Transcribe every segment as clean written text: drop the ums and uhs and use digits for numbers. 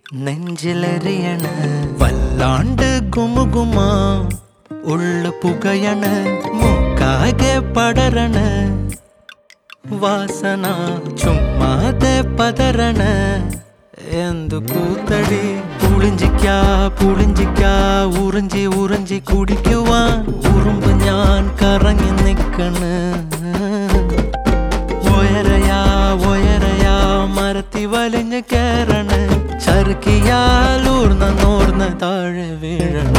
നെഞ്ചിലെറിയണ വല്ലാണ്ട് ഗുമുഗുമാ ഉള്ളു പുകയണ മൂക്കാകെ പടരണ വാസന ചുമ്മാതെ പതരണ എന്തു കൂത്തടി പുളിഞ്ചിക്കാ ഉറിഞ്ചി ഉറിഞ്ചി കുടിക്കുവാൻ ഉറുമ്പ് ഞാൻ കറങ്ങി നിക്കണ ഒയരയാ മരത്തി വലിഞ്ഞ് കേറണ ചറുക്കിയാൽ ഊർന്ന താഴെ വീഴണ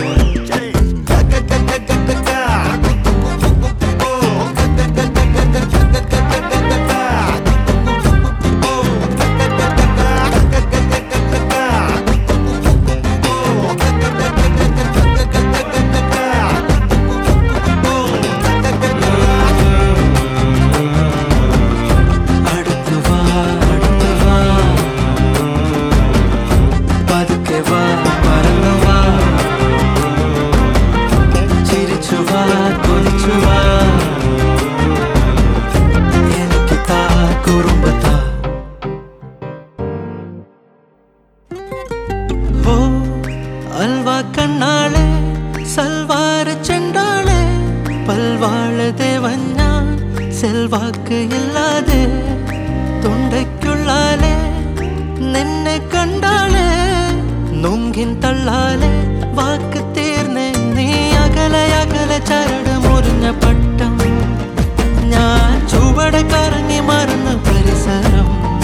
അൽവാ കണ്ണാളെ സൽവാര ചെണ്ടാളെ പൽവാള ദേവഞ്ഞ സെൽവാക്ക് ഇല്ലാതെ തൊണ്ടയ്ക്കുള്ളാലെ നിന്നെ കണ്ടാളെ നൊങ്കിൻ തള്ളാലെ വാക്ക് തീർന്ന് നീ അകലെ ചരട് മുറിഞ്ഞ പട്ടം ഞാൻ ചുവട കറങ്ങി മറന്ന പരിസരം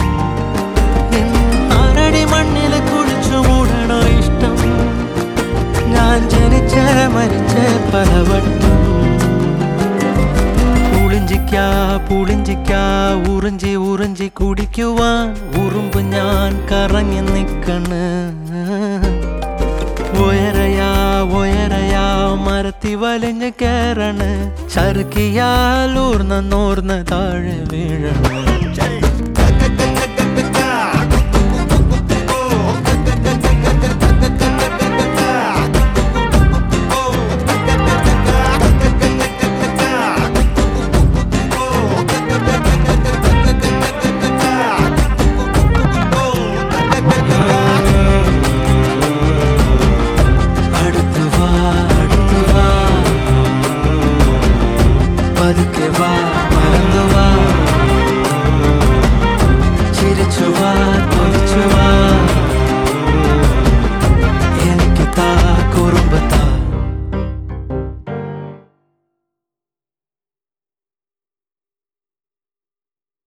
ആരടി മണ്ണില് കുളിച്ചു മൂടണോ ഇഷ്ടം ഞാൻ ജനിച്ച മരിച്ച പലവട്ടം പുളിഞ്ചിക്കാ ഉറിഞ്ചി ഉറിഞ്ചി കുടിക്കുവാൻ ഉറുമ്പ് ഞാൻ കറങ്ങി നിക്കണ ഒയരയാ മരത്തി വലിഞ്ഞ് കേറണ ചറുക്കിയാൽ ഊർന്ന താഴെ വീഴണ പതുക്കെ വാ മറന്നു വാ